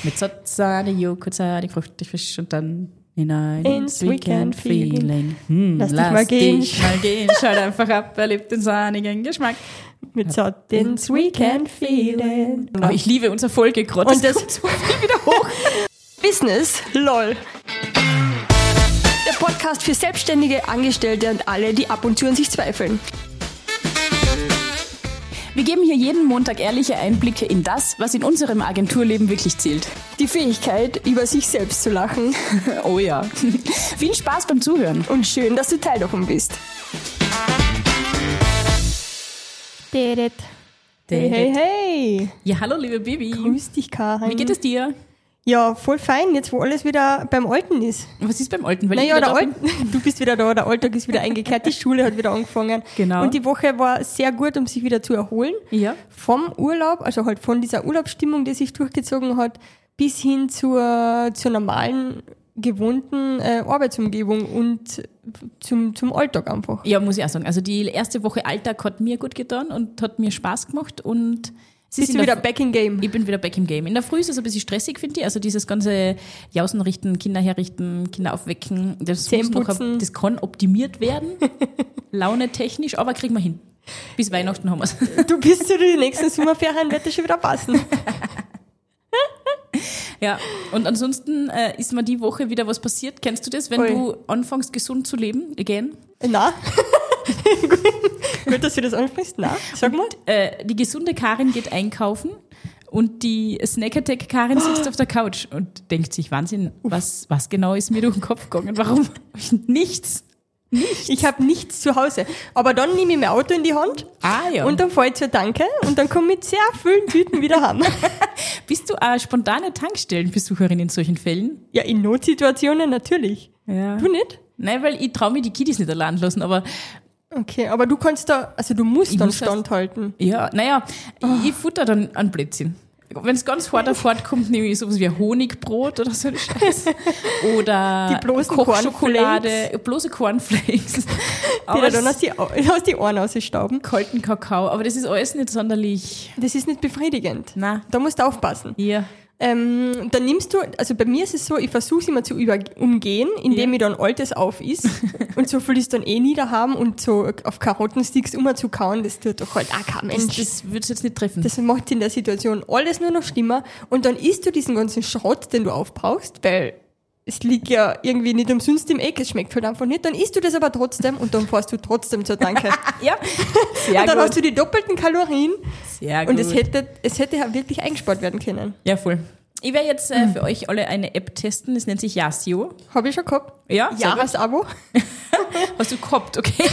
Mit Sahne, Joghurt, Sahne, fruchtig, frisch und dann hinein ins Weekend Feeling. Lass dich mal gehen. Schalt einfach ab, erlebt den sahnigen Geschmack. Mit Sott ins Weekend Feeling. Oh, ich liebe unsere Folge gerade. Und das kommt so viel wieder hoch. Business, lol. Der Podcast für Selbstständige, Angestellte und alle, die ab und zu an sich zweifeln. Wir geben hier jeden Montag ehrliche Einblicke in das, was in unserem Agenturleben wirklich zählt. Die Fähigkeit, über sich selbst zu lachen. Oh ja. Viel Spaß beim Zuhören. Und schön, dass du Teil davon bist. Hey, hey. Ja, hallo liebe Baby. Grüß dich, Karin. Wie geht es dir? Ja, voll fein, jetzt wo alles wieder beim Alten ist. Was ist beim Alten? Weil naja, du bist wieder da, der Alltag ist wieder eingekehrt, die Schule hat wieder angefangen. Genau. Und die Woche war sehr gut, um sich wieder zu erholen. Ja. Vom Urlaub, also halt von dieser Urlaubsstimmung, die sich durchgezogen hat, bis hin zur normalen, gewohnten Arbeitsumgebung und zum Alltag einfach. Ja, muss ich auch sagen. Also die erste Woche Alltag hat mir gut getan und hat mir Spaß gemacht und bist du wieder back in game? Ich bin wieder back im Game. In der Früh ist es ein bisschen stressig, finde ich. Also dieses ganze Jausen richten, Kinder herrichten, Kinder aufwecken, das kann optimiert werden, launetechnisch, aber kriegen wir hin. Bis Weihnachten haben wir es. Du bist zu den nächsten Sommerferien, wird das schon wieder passen. Ja, und ansonsten ist mir die Woche wieder was passiert. Kennst du das, wenn du anfängst, gesund zu leben? Again? Nein. Gut, dass du das ansprichst. Nein, sag mal. Die gesunde Karin geht einkaufen und die Snack-Attack-Karin sitzt auf der Couch und denkt sich, Wahnsinn, was genau ist mir durch den Kopf gegangen? Warum habe ich nichts? Ich habe nichts zu Hause. Aber dann nehme ich mein Auto in die Hand und dann fahre ich zur Tanke und dann komme ich mit sehr vielen Tüten wieder heim. Bist du eine spontane Tankstellenbesucherin in solchen Fällen? Ja, in Notsituationen natürlich. Ja. Du nicht? Nein, weil ich traue mir die Kiddies nicht allein lassen, aber... Okay, aber du kannst da, also du musst dann standhalten. Ja, naja, ich futter dann ein Blödsinn. Wenn es ganz hart auf hart kommt, nehme ich sowas wie ein Honigbrot oder so ein Scheiß. Oder die bloßen Kochschokolade, bloße Cornflakes. Aber dann hast du die Ohren ausgestauben. Kalten Kakao, aber das ist alles nicht sonderlich... Das ist nicht befriedigend. Nein. Da musst du aufpassen. Ja. Dann nimmst du, also bei mir ist es so, ich versuche es immer zu umgehen, indem ich dann Altes auf ist und so viel ist dann nie da haben und so auf Karottensticks zu kauen, das tut doch halt auch kein Mensch. Das würde es jetzt nicht treffen. Das macht in der Situation alles nur noch schlimmer und dann isst du diesen ganzen Schrott, den du aufbrauchst, weil es liegt ja irgendwie nicht umsonst im Eck, es schmeckt halt einfach nicht, dann isst du das aber trotzdem und dann fährst du trotzdem zur Tanke. Ja, sehr und dann gut. hast du die doppelten Kalorien. Sehr gut. Und es hätte ja wirklich eingespart werden können. Ja, voll. Ich werde jetzt für euch alle eine App testen, das nennt sich Yasio. Habe ich schon gehabt. Ja? Jahresabo. Hast du gehabt, okay.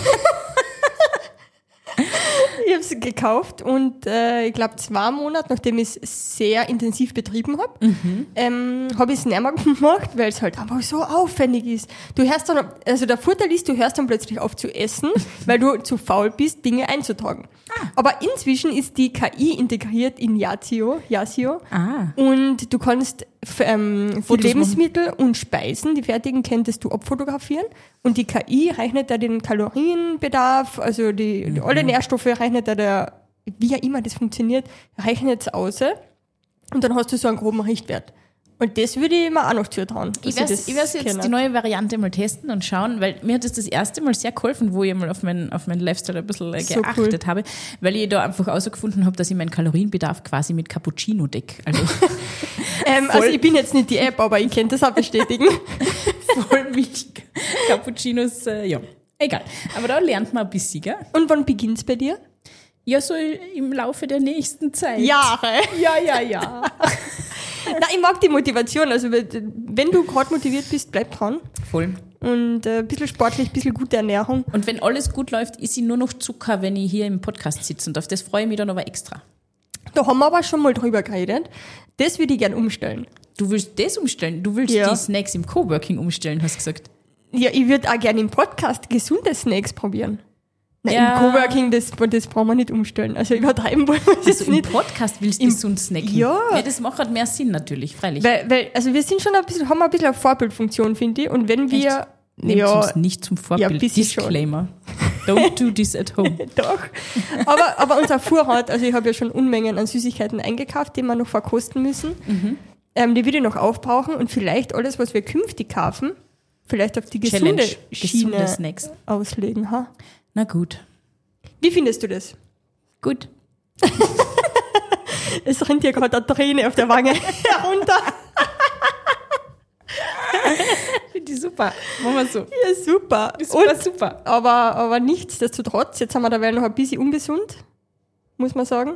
Ich habe es gekauft und ich glaube 2 Monate, nachdem ich es sehr intensiv betrieben habe, habe ich es nicht mehr gemacht, weil es halt einfach so aufwendig ist. Du hörst dann, also der Vorteil ist, du hörst dann plötzlich auf zu essen, weil du zu faul bist, Dinge einzutragen. Aber inzwischen ist die KI integriert in Yasio. Und du kannst für Lebensmittel und Speisen, die fertigen, könntest du abfotografieren und die KI rechnet da den Kalorienbedarf, also alle Nährstoffe rechnet da wie auch immer das funktioniert, rechnet es aus und dann hast du so einen groben Richtwert. Und das würde ich mir auch noch zutrauen. Ich werde jetzt die neue Variante mal testen und schauen, weil mir hat das erste Mal sehr geholfen, wo ich mal auf meinen Lifestyle ein bisschen geachtet habe, weil ich da einfach herausgefunden habe, dass ich meinen Kalorienbedarf quasi mit Cappuccino decke. Also ich bin jetzt nicht die App, aber ich kann das auch bestätigen. Vollmilch Cappuccinos, ja. Egal. Aber da lernt man ein bisschen, gell? Und wann beginnt's bei dir? Ja, so im Laufe der nächsten Zeit. Jahre. Ja. Nein, ich mag die Motivation. Also wenn du gerade motiviert bist, bleib dran. Voll. Und ein bisschen sportlich, ein bisschen gute Ernährung. Und wenn alles gut läuft, ist ich nur noch Zucker, wenn ich hier im Podcast sitze. Und auf das freue ich mich dann aber extra. Da haben wir aber schon mal drüber geredet. Das würde ich gern umstellen. Du willst das umstellen? Du willst die Snacks im Coworking umstellen, hast du gesagt. Ja, ich würde auch gerne im Podcast gesunde Snacks probieren. Nein, im Coworking, das brauchen wir nicht umstellen. Also übertreiben wollen wir das nicht. Im Podcast willst du gesund snacken? Ja. Das macht halt mehr Sinn natürlich, freilich. Weil also wir sind schon haben ein bisschen eine Vorbildfunktion, finde ich. Und wenn wir... Nehmt uns nicht zum Vorbild. Ja, Disclaimer. Don't do this at home. Doch. Aber unser Vorrat, also ich habe ja schon Unmengen an Süßigkeiten eingekauft, die wir noch verkosten müssen. die würde ich noch aufbrauchen und vielleicht alles, was wir künftig kaufen, vielleicht auf die gesunde Schiene Snacks auslegen. Ha? Na gut. Wie findest du das? Gut. Es rennt dir gerade eine Träne auf der Wange herunter. Finde ich super. Machen wir so. Ja, super. Super. Aber nichtsdestotrotz, jetzt haben wir dabei noch ein bisschen ungesund, muss man sagen.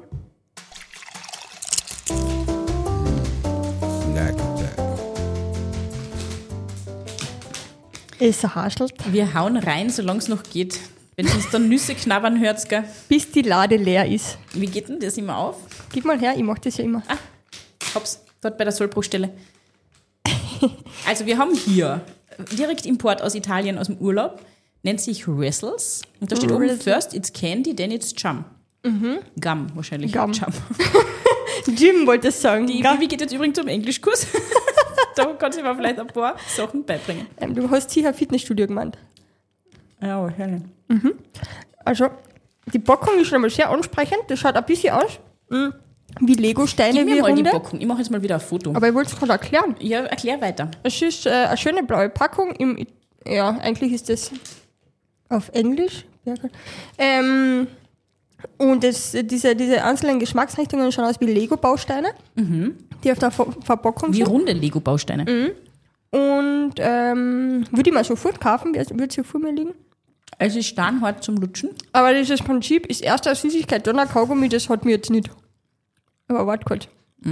Es haschelt. Wir hauen rein, solange es noch geht. Wenn ihr uns dann Nüsse knabbern hört, gell? Bis die Lade leer ist. Wie geht denn das immer auf? Gib mal her, ich mach das ja immer. Hab's dort bei der Sollbruchstelle. Also wir haben hier direkt Import aus Italien, aus dem Urlaub. Nennt sich Wrestles. Und da steht oben, first it's candy, then it's chum. Gum wahrscheinlich. Gum. Chum. Jim wollte es sagen. Die Vivi geht jetzt übrigens zum Englischkurs. Da kannst du mir vielleicht ein paar Sachen beibringen. Du hast sicher ein Fitnessstudio gemeint. Ja, wahrscheinlich. Also, die Packung ist schon mal sehr ansprechend. Das schaut ein bisschen aus wie Lego-Steine. Gib mir wie mal Runde. die Packung. Ich mache jetzt mal wieder ein Foto. Aber ich wollte es gerade erklären. Ja, erklär weiter. Es ist eine schöne blaue Packung. Eigentlich ist das auf Englisch. Und diese einzelnen Geschmacksrichtungen schauen aus wie Lego-Bausteine, die auf der Verpackung Wie sind. runde Lego-Bausteine. Und würde ich mal sofort kaufen, würde es ja vor mir liegen. Also ist steinhart zum Lutschen. Aber dieses Prinzip ist erst eine Süßigkeit, dann ein Kaugummi, das hat mir jetzt nicht. Aber warte kurz.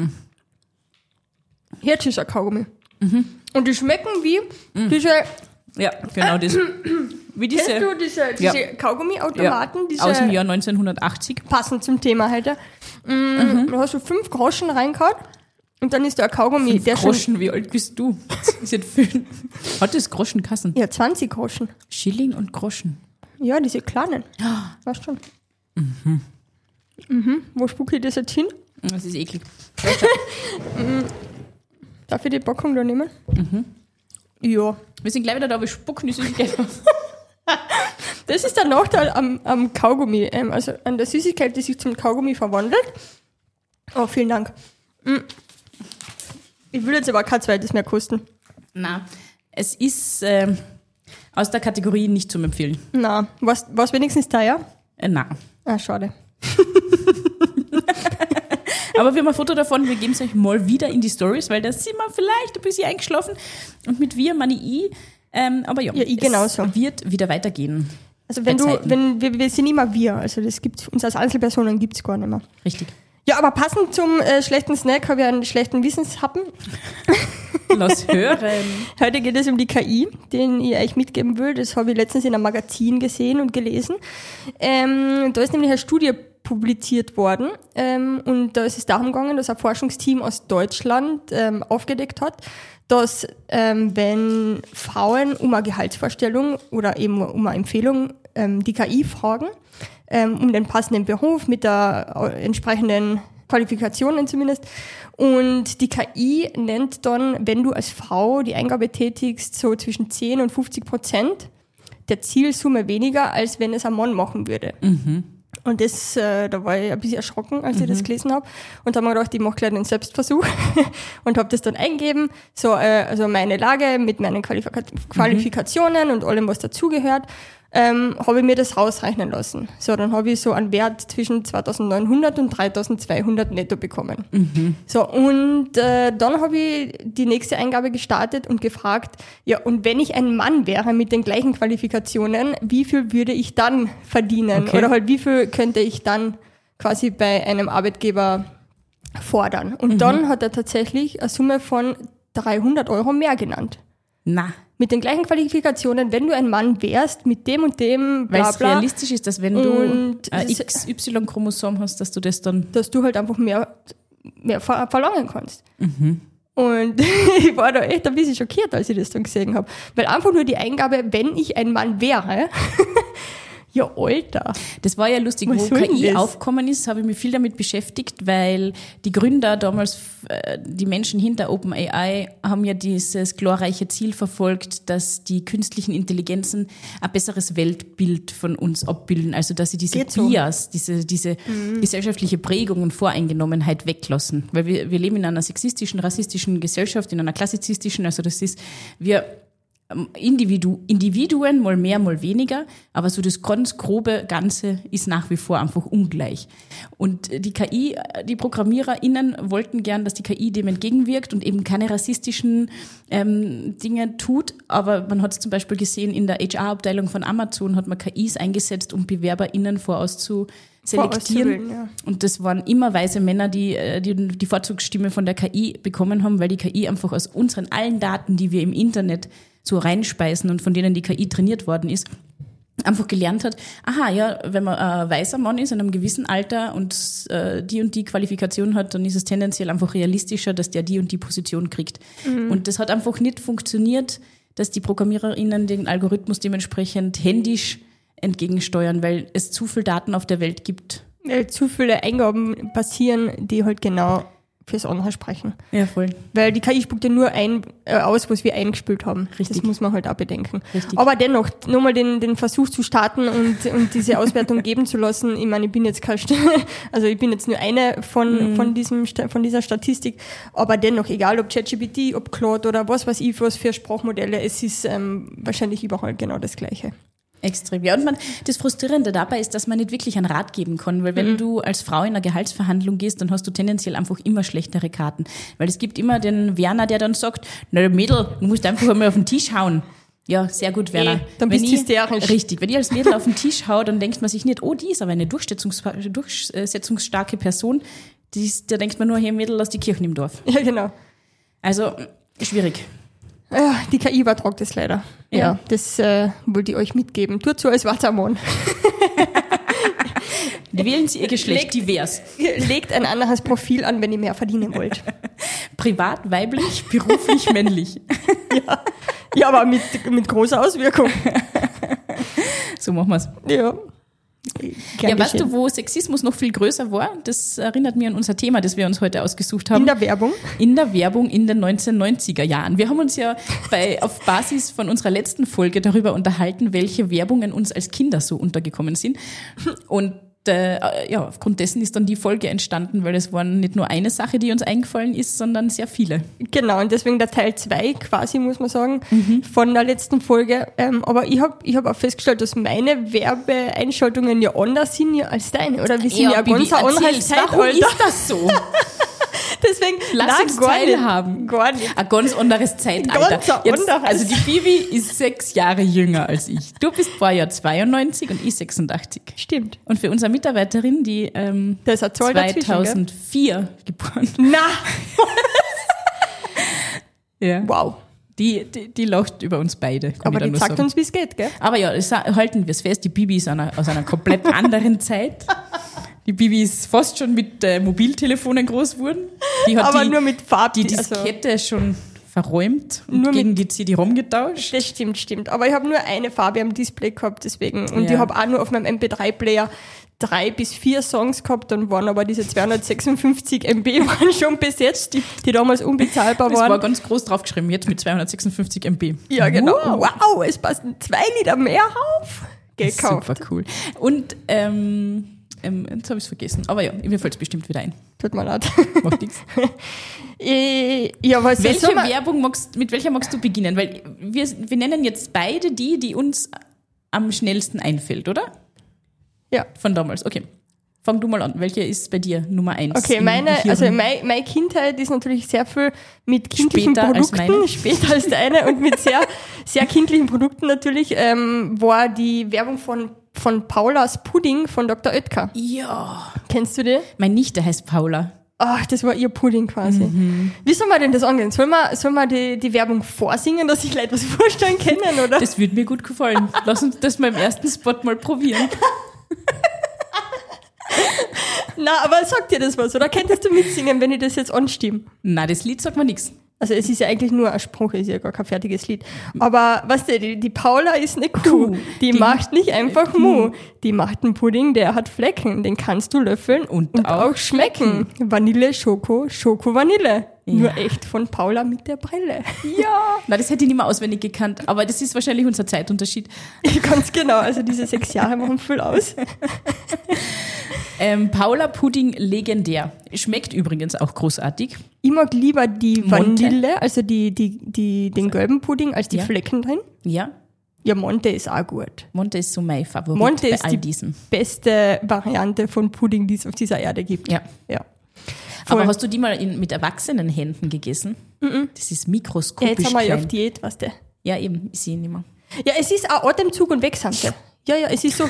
Jetzt ist ein Kaugummi. Und die schmecken wie diese... Ja, genau das. Wie diese, Kennst du diese Kaugummi-Automaten? Diese aus dem Jahr 1980. passend zum Thema heute. Da hast du 5 Groschen reingehauen und dann ist da ein Kaugummi, der Groschen, wie alt bist du? Das ist viel. Hat das Groschenkassen? Ja, 20 Groschen. Schilling und Groschen. Ja, diese kleinen. Weißt schon. Wo spucke ich das jetzt hin? Das ist eklig. Darf ich die Packung da nehmen? Ja. Wir sind gleich wieder da, wir spucken die Süßigkeit aus. Das ist der Nachteil am Kaugummi, also an der Süßigkeit, die sich zum Kaugummi verwandelt. Oh, vielen Dank. Ich will jetzt aber kein zweites mehr kosten. Na, es ist aus der Kategorie nicht zum Empfehlen. Na, was wenigstens teuer? Na. Ah, schade. Aber wir haben ein Foto davon, wir geben es euch mal wieder in die Stories, weil da sind wir vielleicht ein bisschen eingeschlafen. Und mit wir meine ich. Aber ja, ich genauso. Es wird wieder weitergehen. Also wir sind immer wir, also das gibt's uns als Einzelpersonen gibt's gar nicht mehr. Richtig. Ja, aber passend zum schlechten Snack habe ich einen schlechten Wissenshappen. Lass hören. Heute geht es um die KI, den ich euch mitgeben will. Das habe ich letztens in einem Magazin gesehen und gelesen. Da ist nämlich eine Studie publiziert worden und da ist es darum gegangen, dass ein Forschungsteam aus Deutschland aufgedeckt hat, dass wenn Frauen um eine Gehaltsvorstellung oder eben um eine Empfehlung die KI fragen, um den passenden Beruf mit der entsprechenden Qualifikationen zumindest. Und die KI nennt dann, wenn du als Frau die Eingabe tätigst, so zwischen 10 und 50% der Zielsumme weniger, als wenn es ein Mann machen würde. Und das, da war ich ein bisschen erschrocken, als ich das gelesen habe. Und da habe ich mir gedacht, ich mache gleich einen Selbstversuch und habe das dann eingegeben. So, also meine Lage mit meinen Qualifikationen und allem, was dazugehört, habe ich mir das rausrechnen lassen. So, dann habe ich so einen Wert zwischen 2.900 und 3.200 netto bekommen. So, und dann habe ich die nächste Eingabe gestartet und gefragt, ja, und wenn ich ein Mann wäre mit den gleichen Qualifikationen, wie viel würde ich dann verdienen? Okay. Oder halt, wie viel könnte ich dann quasi bei einem Arbeitgeber fordern? Und dann hat er tatsächlich eine Summe von 300 Euro mehr genannt. Na. Mit den gleichen Qualifikationen, wenn du ein Mann wärst, mit dem und dem, bla bla. Weil es realistisch ist, dass wenn du ein XY-Chromosom hast, dass du das dann... Dass du halt einfach mehr verlangen kannst. Und ich war da echt ein bisschen schockiert, als ich das dann gesehen habe. Weil einfach nur die Eingabe, wenn ich ein Mann wäre, Ja, Alter. Das war ja lustig, wo KI aufgekommen ist, habe ich mich viel damit beschäftigt, weil die Gründer damals, die Menschen hinter OpenAI, haben ja dieses glorreiche Ziel verfolgt, dass die künstlichen Intelligenzen ein besseres Weltbild von uns abbilden, also dass sie diese Bias, diese gesellschaftliche Prägung und Voreingenommenheit weglassen. Weil wir leben in einer sexistischen, rassistischen Gesellschaft, in einer klassizistischen, also das ist, wir Individuen, mal mehr, mal weniger, aber so das ganz grobe Ganze ist nach wie vor einfach ungleich. Und die KI, die ProgrammiererInnen wollten gern, dass die KI dem entgegenwirkt und eben keine rassistischen Dinge tut, aber man hat es zum Beispiel gesehen, in der HR-Abteilung von Amazon hat man KIs eingesetzt, um BewerberInnen selektieren. Ja. Und das waren immer weise Männer, die Vorzugsstimme von der KI bekommen haben, weil die KI einfach aus unseren allen Daten, die wir im Internet so reinspeisen und von denen die KI trainiert worden ist, einfach gelernt hat, aha, ja, wenn man ein weißer Mann ist in einem gewissen Alter und die Qualifikation hat, dann ist es tendenziell einfach realistischer, dass der die und die Position kriegt. Und das hat einfach nicht funktioniert, dass die ProgrammiererInnen den Algorithmus dementsprechend händisch entgegensteuern, weil es zu viele Daten auf der Welt gibt. Weil zu viele Eingaben passieren, die halt genau fürs andere sprechen. Ja, voll. Weil die KI spuckt ja nur aus, was wir eingespült haben. Richtig. Das muss man halt auch bedenken. Richtig. Aber dennoch, nochmal den Versuch zu starten und diese Auswertung geben zu lassen. Ich meine, ich bin jetzt ich bin jetzt nur eine von dieser Statistik. Aber dennoch, egal ob ChatGPT, ob Claude oder was weiß ich, was für Sprachmodelle, es ist wahrscheinlich überall genau das Gleiche. Extrem. Ja, und das Frustrierende dabei ist, dass man nicht wirklich einen Rat geben kann, weil wenn du als Frau in einer Gehaltsverhandlung gehst, dann hast du tendenziell einfach immer schlechtere Karten. Weil es gibt immer den Werner, der dann sagt, na Mädel, du musst einfach einmal auf den Tisch hauen. Ja, sehr gut, Werner. Dann bist du hysterisch. Richtig. Wenn ich als Mädel auf den Tisch hau, dann denkt man sich nicht, oh, die ist aber eine durchsetzungsstarke Person. Da denkt man nur, hey Mädel, lass die Kirchen im Dorf. Ja, genau. Also, schwierig. Ja, die KI übertragt es leider. Ja, das wollte ich euch mitgeben. Tut so, als war's am Mann. Wählen Sie Ihr Geschlecht divers. Legt ein anderes Profil an, wenn ihr mehr verdienen wollt. Privat, weiblich, beruflich, männlich. Ja, aber mit großer Auswirkung. So machen wir's. Ja. Ja, weißt du, wo Sexismus noch viel größer war? Das erinnert mich an unser Thema, das wir uns heute ausgesucht haben. In der Werbung? In der Werbung in den 1990er Jahren. Wir haben uns ja auf Basis von unserer letzten Folge darüber unterhalten, welche Werbungen uns als Kinder so untergekommen sind. Und aufgrund dessen ist dann die Folge entstanden, weil es waren nicht nur eine Sache, die uns eingefallen ist, sondern sehr viele. Genau, und deswegen der Teil 2 quasi, muss man sagen, von der letzten Folge. Aber ich hab auch festgestellt, dass meine Werbeeinschaltungen ja anders sind als deine, oder? Wir sind ja ganz ein anderes Zeitalter. Warum ist das so? Deswegen, lass uns teilhaben. Gar nicht. Ein ganz anderes Zeitalter. Also die Bibi ist 6 Jahre jünger als ich. Du bist Baujahr 92 und ich 86. Stimmt. Und für unsere Mitarbeiterin, die da ist eine Zahl 2004 geboren. Na! Ja. Wow. Die lacht über uns beide. Aber die sagt uns, wie es geht, gell? Aber ja, halten wir es fest, die Bibi ist aus einer komplett anderen Zeit. Die Bibi ist fast schon mit Mobiltelefonen groß geworden. Die hat aber nur mit Farbe. Die Diskette schon verräumt und gegen die CD-ROM getauscht. Das stimmt. Aber ich habe nur eine Farbe am Display gehabt, deswegen. Und ich habe auch nur auf meinem MP3-Player 3 bis 4 Songs gehabt, dann waren aber diese 256 MB waren schon besetzt, die damals unbezahlbar waren. Es war ganz groß draufgeschrieben, jetzt mit 256 MB. Ja, genau. Wow, es passen 2 Liter mehr auf. Gekauft. Super cool. Und jetzt habe ich es vergessen. Aber ja, mir fällt es bestimmt wieder ein. Tut mir leid. Macht nichts. Ja, was mit welcher magst du beginnen? Weil wir nennen jetzt beide die uns am schnellsten einfällt, oder? Ja. Von damals, okay. Fang du mal an. Welche ist bei dir Nummer 1? Okay, meine Kindheit ist natürlich sehr viel mit kindlichen Produkten, später als deine, und mit sehr, sehr kindlichen Produkten natürlich, war die Werbung von Paulas Pudding von Dr. Oetker. Ja. Kennst du die? Meine Nichte heißt Paula. Ach, das war ihr Pudding quasi. Wie soll man denn das angehen? Soll man die Werbung vorsingen, dass sich Leute was vorstellen können, oder? Das würde mir gut gefallen. Lass uns das mal im ersten Spot mal probieren. Na, aber sagt dir das was, oder könntest du mitsingen, wenn ich das jetzt anstimme? Na, das Lied sagt mir nichts. Also es ist ja eigentlich nur ein Spruch, ist ja gar kein fertiges Lied. Aber weißt du, die Paula ist eine Kuh. Die macht nicht einfach Mu. Die macht einen Pudding, der hat Flecken. Den kannst du löffeln und auch schmecken. Vanille, Schoko, Schoko, Vanille. Ja. Nur echt von Paula mit der Brille. Ja. Na, das hätte ich nicht mehr auswendig gekannt. Aber das ist wahrscheinlich unser Zeitunterschied. Ganz genau. Also diese 6 Jahre machen viel aus. Paula Pudding legendär. Schmeckt übrigens auch großartig. Ich mag lieber die Vanille, also den gelben Pudding, als die Flecken drin. Ja. Ja, Monte ist auch gut. Monte ist so mein Favorit Monte bei ist all die diesen. Beste Variante von Pudding, die es auf dieser Erde gibt. Ja. Voll. Aber hast du die mal mit erwachsenen Händen gegessen? Das ist mikroskopisch Jetzt haben wir ja klein. auf Diät, weißt du. Ja, eben, ich sehe ihn nicht mehr. Ja, es ist auch Atemzug und Wegsamte. Ja, es ist so.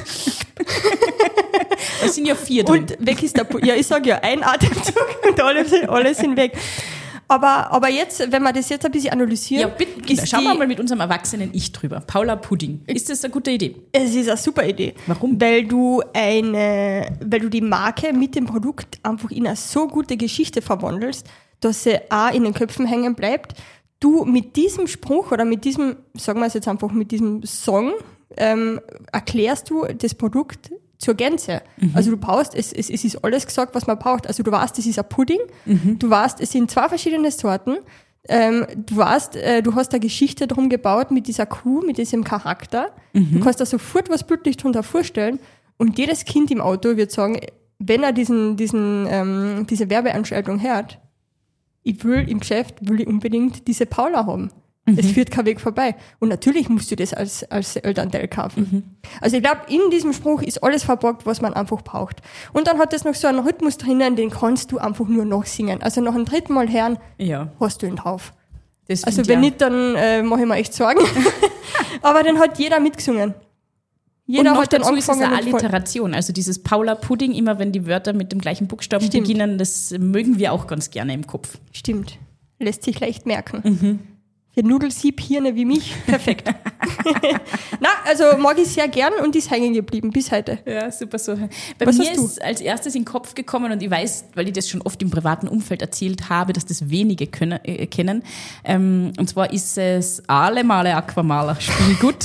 Da sind ja 4 drin. Und weg ist der Ja, ich sag ja, ein Atemzug und alle sind weg. Aber jetzt, wenn wir das jetzt ein bisschen analysieren. Ja, bitte, schauen wir mal mit unserem erwachsenen Ich drüber. Paula Pudding. Ist das eine gute Idee? Es ist eine super Idee. Warum? Weil du die Marke mit dem Produkt einfach in eine so gute Geschichte verwandelst, dass sie auch in den Köpfen hängen bleibt. Du mit diesem Spruch oder mit diesem, sagen wir es jetzt einfach, mit diesem Song, erklärst du das Produkt zur Gänze. Also du brauchst, es ist alles gesagt, was man braucht. Also du weißt, es ist ein Pudding. Du weißt, es sind 2 verschiedene Sorten. Du weißt, du hast eine Geschichte drum gebaut mit dieser Kuh, mit diesem Charakter. Du kannst da sofort was bildlich drunter vorstellen. Und jedes Kind im Auto wird sagen, wenn er diese Werbeanschaltung hört, im Geschäft will ich unbedingt diese Paula haben. Es führt kein Weg vorbei. Und natürlich musst du das als Elternteil kaufen. Also ich glaube, in diesem Spruch ist alles verborgt, was man einfach braucht. Und dann hat es noch so einen Rhythmus drinnen, den kannst du einfach nur noch singen. Also nach dem 3. Mal hören, hast du ihn drauf. Also wenn nicht, dann mache ich mir echt Sorgen. Aber den hat jeder mitgesungen. Jeder und noch hat dann dazu ist es angefangen eine Alliteration. Also dieses Paula Pudding, immer wenn die Wörter mit dem gleichen Buchstaben beginnen, das mögen wir auch ganz gerne im Kopf. Stimmt. Lässt sich leicht merken. Für Nudelsieb-Hirne wie mich, perfekt. Na, also mag ich sehr gern und ist hängen geblieben bis heute. Ja, super so. Bei Was mir hast du? ist als erstes in den Kopf gekommen und ich weiß, weil ich das schon oft im privaten Umfeld erzählt habe, dass das wenige kennen. Und zwar ist es Alle Male Aquamaler, Spiel gut.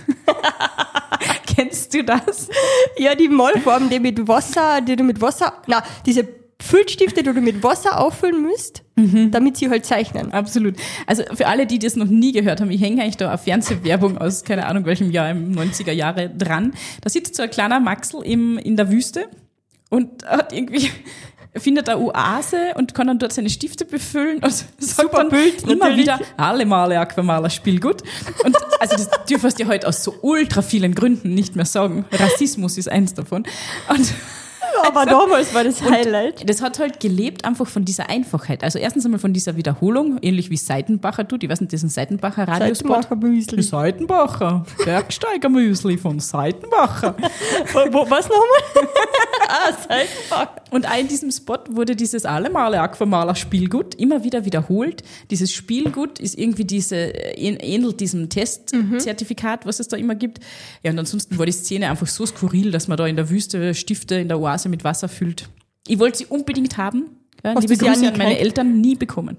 Kennst du das? Ja, die Malform, diese Füllstifte, die du mit Wasser auffüllen müsst, damit sie halt zeichnen. Absolut. Also für alle, die das noch nie gehört haben, ich hänge eigentlich da eine Fernsehwerbung aus, keine Ahnung welchem Jahr, im 90er Jahre dran. Da sitzt so ein kleiner Maxl in der Wüste und findet eine Oase und kann dann dort seine Stifte befüllen und sagt Super dann Bild, immer natürlich. wieder, alle Male Aquamaler, Spiel gut. Und also das dürfst du heute aus so ultra vielen Gründen nicht mehr sagen. Rassismus ist eins davon. Und Aber damals war das Highlight. das hat halt gelebt einfach von dieser Einfachheit. Also erstens einmal von dieser Wiederholung, ähnlich wie Seitenbacher tut. Ich weiß nicht, diesen Seitenbacher Radiospot. Seitenbacher Müsli. Seitenbacher. Bergsteiger-Müsli von Seitenbacher. Was nochmal? Seitenbacher. Und auch in diesem Spot wurde dieses Alle Male Aquamaler Spielgut immer wieder wiederholt. Dieses Spielgut ist irgendwie ähnelt diesem Testzertifikat, was es da immer gibt. Ja, und ansonsten war die Szene einfach so skurril, dass man da in der Wüste Stifte in der Oase mit Wasser füllt. Ich wollte sie unbedingt haben. Ja, liebe Grüße an meine Eltern, nie bekommen.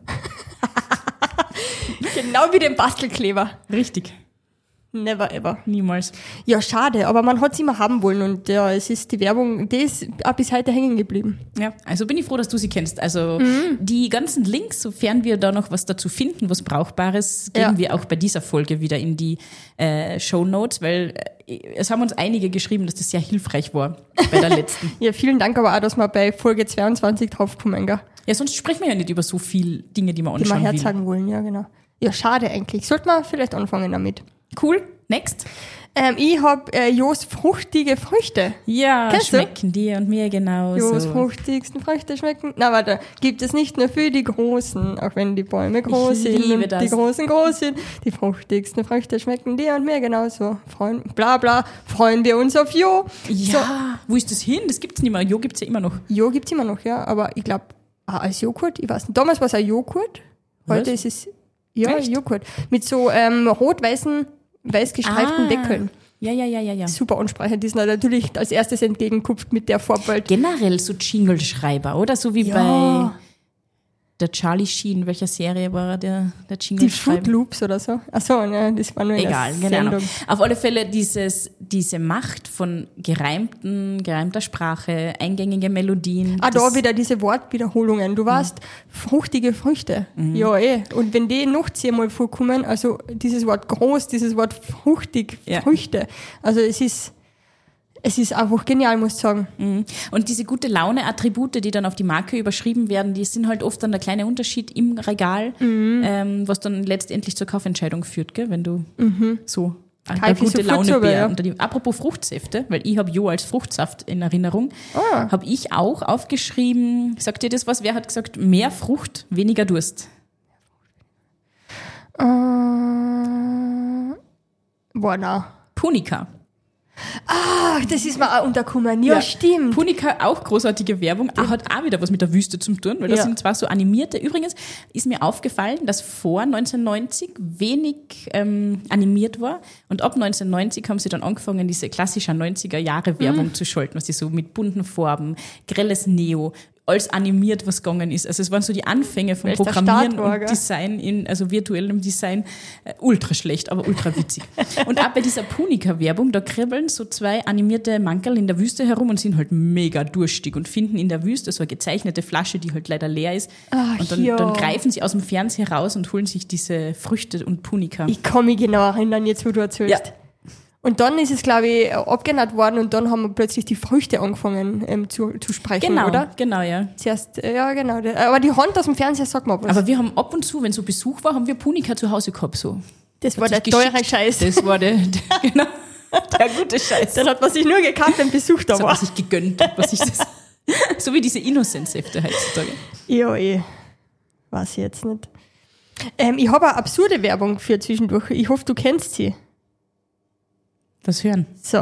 Genau wie den Bastelkleber. Richtig. Never ever. Niemals. Ja, schade, aber man hat es immer haben wollen und ja, es ist die Werbung, die ist auch bis heute hängen geblieben. Ja, also bin ich froh, dass du sie kennst. Also die ganzen Links, sofern wir da noch was dazu finden, was Brauchbares, geben wir auch bei dieser Folge wieder in die Shownotes, weil es haben uns einige geschrieben, dass das sehr hilfreich war bei der letzten. Ja, vielen Dank aber auch, dass wir bei Folge 22 draufkommen, gell? Ja, sonst sprechen wir ja nicht über so viel Dinge, die wir Die wir anschauen herzagen wollen, ja, genau. Ja, schade eigentlich. Sollte man vielleicht anfangen damit. Cool, next. Ich hab Jos fruchtige Früchte. Ja, Kennst du? schmecken dir und mir genauso. Jos fruchtigsten Früchte schmecken. Na, warte, gibt es nicht nur für die Großen, auch wenn die Bäume groß sind liebe und das. die Großen groß sind. Die fruchtigsten Früchte schmecken dir und mir genauso. Freuen wir uns auf Jo. Ja, wo ist das hin? Das gibt's nicht mehr. Jo gibt's ja immer noch. Jo gibt's immer noch, ja, aber ich glaube, als Joghurt, ich weiß nicht. Damals war es ein Joghurt, heute Was? ist es, ja, Echt? Joghurt. Mit so weiß gestreiften Deckeln. Ja. Super ansprechend. Die sind natürlich als erstes entgegenkupft mit der Vorbild. Generell so Jingle-Schreiber, oder? So wie der Charlie Sheen, welcher Serie war der Jingle? Die Fruit Loops oder so. Achso, ne, das war nur egal, keine Ahnung. Auf alle Fälle diese Macht von gereimter Sprache, eingängige Melodien. Da wieder diese Wortwiederholungen. Du weißt, fruchtige Früchte. Ja, Und wenn die noch 10-mal vorkommen, also dieses Wort groß, dieses Wort fruchtig, Früchte. Also es ist einfach genial, muss ich sagen. Und diese gute Laune-Attribute, die dann auf die Marke überschrieben werden, die sind halt oft dann der kleine Unterschied im Regal, was dann letztendlich zur Kaufentscheidung führt, gell? Wenn du so eine gute Laune-Bär. Apropos Fruchtsäfte, weil ich habe Jo als Fruchtsaft in Erinnerung, habe ich auch aufgeschrieben, sagt dir das was? Wer hat gesagt, mehr Frucht, weniger Durst? Na. Punika. Das ist mir auch untergekommen. Ja, stimmt. Punika, auch großartige Werbung, hat auch wieder was mit der Wüste zu tun, weil das sind zwar so animierte. Übrigens ist mir aufgefallen, dass vor 1990 wenig animiert war und ab 1990 haben sie dann angefangen, diese klassische 90er-Jahre-Werbung zu schalten, was sie so mit bunten Farben, grelles Neo, alles animiert, was gegangen ist. Also es waren so die Anfänge vom Programmieren und Design, also virtuellem Design, ultra schlecht, aber ultra witzig. Und auch bei dieser Punika-Werbung, da kribbeln so 2 animierte Mankerl in der Wüste herum und sind halt mega durstig und finden in der Wüste so eine gezeichnete Flasche, die halt leider leer ist. Und dann greifen sie aus dem Fernseher raus und holen sich diese Früchte und Punika. Ich kann mich genau erinnern, jetzt wo du erzählst. Ja. Und dann ist es, glaube ich, abgenannt worden und dann haben wir plötzlich die Früchte angefangen zu sprechen, oder? Genau, ja. Zuerst, ja, genau. Aber die Hand aus dem Fernseher sagt mal was. Aber wir haben ab und zu, wenn so Besuch war, haben wir Punika zu Hause gehabt, so. Das war der teure Scheiß. Das war der gute Scheiß. Dann hat man sich nur gekauft, wenn Besuch da war. Das hat man sich gegönnt. So wie diese Innocent-Säfte heutzutage. Ja, weiß ich jetzt nicht. Ich habe eine absurde Werbung für zwischendurch. Ich hoffe, du kennst sie. Das hören. So.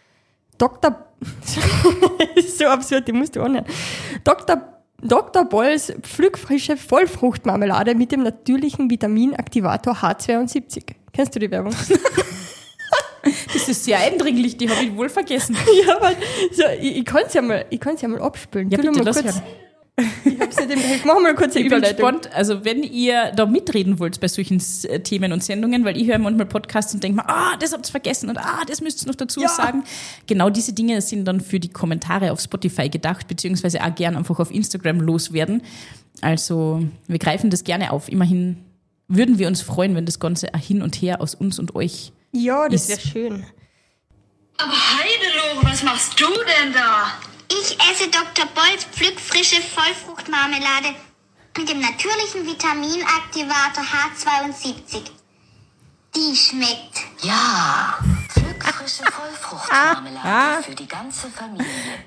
So absurd, die musst du auch nicht. Dr. Bolls pflückfrische Vollfruchtmarmelade mit dem natürlichen Vitaminaktivator H72. Kennst du die Werbung? Das ist sehr eindringlich, die habe ich wohl vergessen. Ja, aber so, ich kann es ja mal abspülen. Ja, bitte, lass hören. Ich hab's nicht im Griff. Machen wir mal kurz eine Überleitung. Ich bin gespannt, also wenn ihr da mitreden wollt bei solchen Themen und Sendungen, weil ich höre manchmal Podcasts und denke mir, das habt ihr vergessen und das müsst ihr noch dazu sagen. Genau diese Dinge sind dann für die Kommentare auf Spotify gedacht, beziehungsweise auch gern einfach auf Instagram loswerden. Also wir greifen das gerne auf. Immerhin würden wir uns freuen, wenn das Ganze ein Hin und Her aus uns und euch das wäre schön. Aber Heidelore, was machst du denn da? Ich esse Dr. Bolls pflückfrische Vollfruchtmarmelade mit dem natürlichen Vitaminaktivator H72. Die schmeckt. Ja, pflückfrische Vollfruchtmarmelade für die ganze Familie.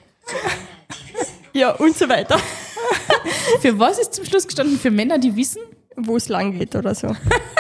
Ja, und so weiter. Für was ist zum Schluss gestanden? Für Männer, die wissen, wo es lang geht oder so.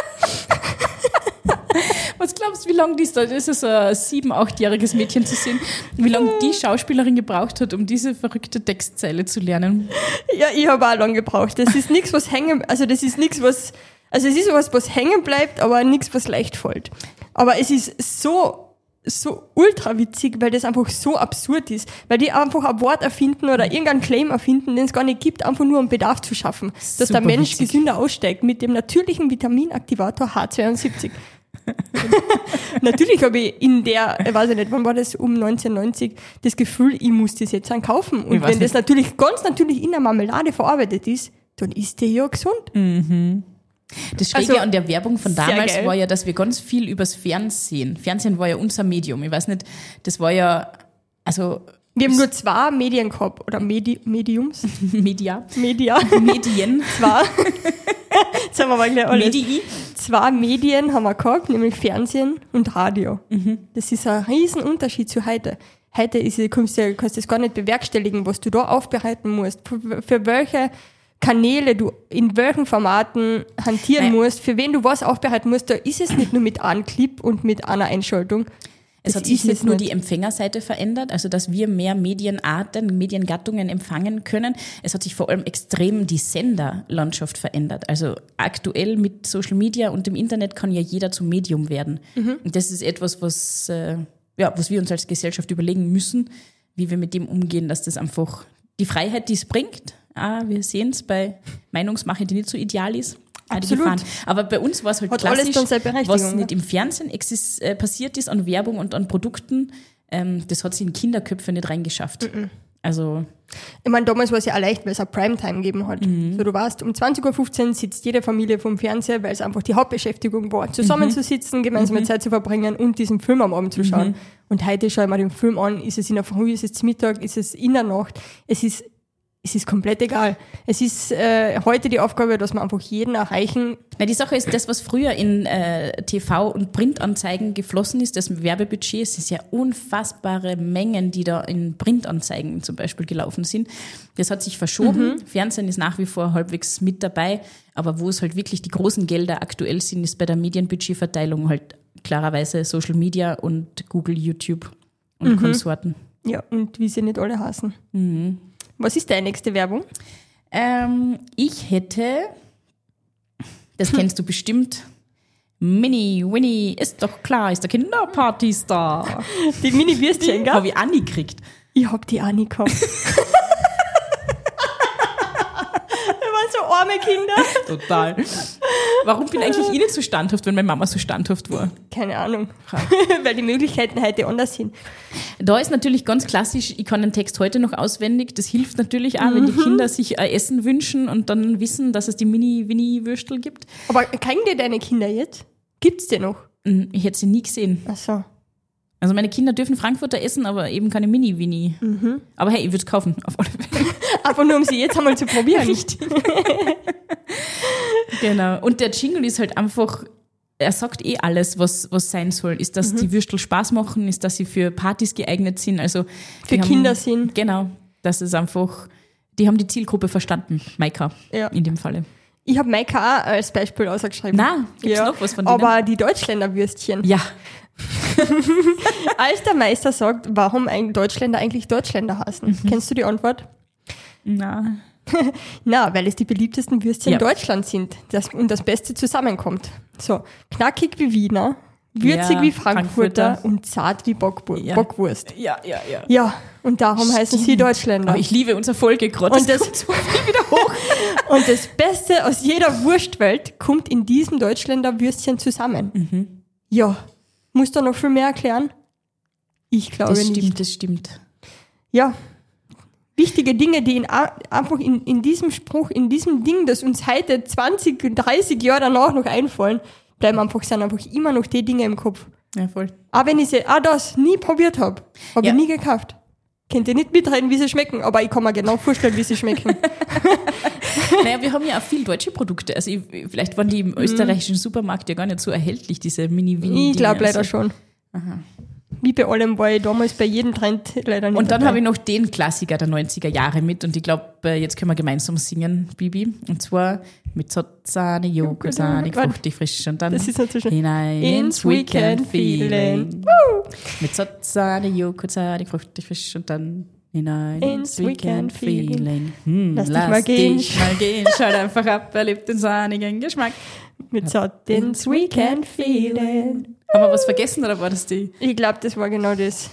Was glaubst du, wie lange das ist so ein 7-, 8-jähriges Mädchen zu sehen, wie lange die Schauspielerin gebraucht hat, um diese verrückte Textzeile zu lernen? Ja, ich habe auch lange gebraucht. Das ist nichts, was es ist was hängen bleibt, aber nichts, was leicht fällt. Aber es ist so ultra witzig, weil das einfach so absurd ist. Weil die einfach ein Wort erfinden oder irgendeinen Claim erfinden, den es gar nicht gibt, einfach nur um Bedarf zu schaffen. Dass der Mensch witzig gesünder aussteigt mit dem natürlichen Vitaminaktivator H72. Natürlich habe ich weiß ich nicht, wann war das, um 1990, das Gefühl, ich muss das jetzt kaufen. Und wenn das natürlich ganz natürlich in der Marmelade verarbeitet ist, dann ist der ja gesund. Mhm. Das Schräge an der Werbung von damals war ja, dass wir ganz viel übers Fernsehen war ja unser Medium. Ich weiß nicht, das war ja, also... Wir haben nur 2 Medien gehabt, oder Mediums. Medien. Zwei. Jetzt haben wir mal gleich alles. 2 Medien haben wir gehabt, nämlich Fernsehen und Radio. Mhm. Das ist ein Riesenunterschied zu heute. Heute kannst du das gar nicht bewerkstelligen, was du da aufbereiten musst. Für welche Kanäle du in welchen Formaten hantieren musst, für wen du was aufbereiten musst, da ist es nicht nur mit einem Clip und mit einer Einschaltung. Es hat sich nicht nur die Empfängerseite verändert, also dass wir mehr Medienarten, Mediengattungen empfangen können. Es hat sich vor allem extrem die Senderlandschaft verändert. Also aktuell mit Social Media und dem Internet kann ja jeder zum Medium werden. Mhm. Und das ist etwas, was wir uns als Gesellschaft überlegen müssen, wie wir mit dem umgehen, dass das einfach die Freiheit, die es bringt, wir sehen es bei Meinungsmache, die nicht so ideal ist. Absolut. Aber bei uns war es halt Hat klassisch, alles dann seine Berechtigung, was nicht im Fernsehen passiert ist an Werbung und an Produkten, das hat sich in Kinderköpfe nicht reingeschafft. Also ich meine, damals war es ja auch leicht, weil es auch Primetime gegeben hat. So, du warst, um 20.15 Uhr sitzt jede Familie vom Fernseher, weil es einfach die Hauptbeschäftigung war, zusammenzusitzen, gemeinsame Zeit zu verbringen und diesen Film am Abend zu schauen. Und heute schaue ich mir den Film an, ist es in der Früh, ist es zum Mittag, ist es in der Nacht, es ist komplett egal. Es ist heute die Aufgabe, dass wir einfach jeden erreichen. Na, die Sache ist, das, was früher in TV- und Printanzeigen geflossen ist, das Werbebudget, es ist ja unfassbare Mengen, die da in Printanzeigen zum Beispiel gelaufen sind. Das hat sich verschoben. Fernsehen ist nach wie vor halbwegs mit dabei. Aber wo es halt wirklich die großen Gelder aktuell sind, ist bei der Medienbudgetverteilung halt klarerweise Social Media und Google, YouTube und Konsorten. Ja, und wie sie nicht alle hassen. Was ist deine nächste Werbung? Ich hätte, das kennst du bestimmt, Mini-Winnie, ist doch klar, ist der Kinderparty-Star. Die Mini-Würstchen, gell? Habe ich Anni gekriegt. Ich hab die Anni gehabt. Wir waren so arme Kinder. Total. Warum bin eigentlich ich nicht so standhaft, wenn meine Mama so standhaft war? Keine Ahnung. Weil die Möglichkeiten heute anders sind. Da ist natürlich ganz klassisch, ich kann den Text heute noch auswendig. Das hilft natürlich auch, wenn die Kinder sich Essen wünschen und dann wissen, dass es die Mini-Winnie-Würstel gibt. Aber kriegen die deine Kinder jetzt? Gibt's die noch? Ich hätte sie nie gesehen. Ach so. Also meine Kinder dürfen Frankfurter essen, aber eben keine Mini-Winnie. Aber hey, ich würde es kaufen, auf alle Fälle. Einfach nur, um sie jetzt einmal zu probieren. Richtig. Genau. Und der Jingle ist halt einfach, er sagt alles, was sein soll. Ist, dass die Würstel Spaß machen, ist, dass sie für Partys geeignet sind. Also Für Kinder sind. Genau. Das ist einfach, die haben die Zielgruppe verstanden, Maika, in dem Falle. Ich habe Maika auch als Beispiel ausgeschrieben. Na, gibt's noch was von denen? Aber die Deutschländer Würstchen. Ja. Als der Meister sagt, warum Deutschländer eigentlich Deutschländer heißen. Kennst du die Antwort? Na. Na, weil es die beliebtesten Würstchen in Deutschland sind und das Beste zusammenkommt. So, knackig wie Wiener, würzig wie Frankfurter und zart wie Bockwurst. Ja. Ja, und darum heißen sie Deutschländer. Aber ich liebe unser Folge gerade. Und das kommt so viel wieder hoch. Und das Beste aus jeder Wurstwelt kommt in diesem Deutschländer Würstchen zusammen. Ja, muss da noch viel mehr erklären? Ich glaube nicht. Das stimmt. Ja, wichtige Dinge, die einfach in diesem Spruch, in diesem Ding, das uns heute 20, 30 Jahre danach noch einfallen, sind einfach immer noch die Dinge im Kopf. Ja, voll. Auch wenn ich das nie probiert habe, habe ich nie gekauft. Könnt ihr nicht mitreden, wie sie schmecken, aber ich kann mir genau vorstellen, wie sie schmecken. Naja, wir haben ja auch viel deutsche Produkte. Also vielleicht waren die im österreichischen Supermarkt ja gar nicht so erhältlich, diese Mini-Winnie. Ich glaube leider schon. Aha. Wie bei allem war ich damals bei jedem Trend leider nicht. Und dann habe ich noch den Klassiker der 90er Jahre mit und ich glaube, jetzt können wir gemeinsam singen, Bibi. Und zwar mit Sahne, Joghurt, Sahne, fruchtig, frisch und dann das ist natürlich hinein ins Weekend Feeling. Mit Sahne, Joghurt, Sahne, fruchtig, frisch und dann hinein ins Weekend Feeling. Lass dich mal gehen. Schalt einfach ab, erlebt den sahnigen Geschmack. Mit ins Weekend Feeling. Haben wir was vergessen oder war das die? Ich glaube, das war genau das.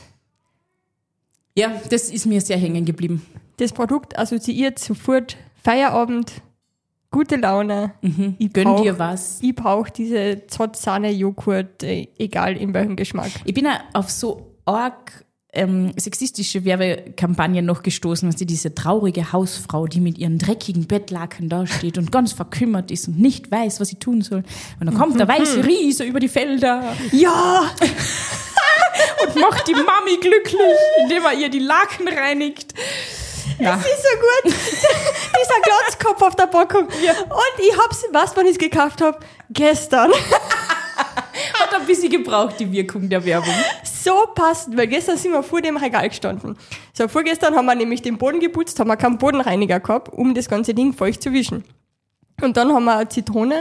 Ja, das ist mir sehr hängen geblieben. Das Produkt assoziiert sofort Feierabend, gute Laune. Gönn dir was. Ich brauche diese Zott-Sahne-Joghurt, egal in welchem Geschmack. Ich bin ja auf so arg sexistische Werbekampagnen noch gestoßen, dass diese traurige Hausfrau, die mit ihren dreckigen Bettlaken dasteht und ganz verkümmert ist und nicht weiß, was sie tun soll. Und dann kommt der weiße Riese über die Felder. Ja! Und macht die Mami glücklich, indem er ihr die Laken reinigt. Ja. Es ist so gut. Dieser Glatzkopf auf der Packung. Ja. Und ich hab's, wann ich es gekauft habe? Gestern. Hat ein bisschen gebraucht, die Wirkung der Werbung. So passend, weil gestern sind wir vor dem Regal gestanden. So, vorgestern haben wir nämlich den Boden geputzt, haben wir keinen Bodenreiniger gehabt, um das ganze Ding feucht zu wischen. Und dann haben wir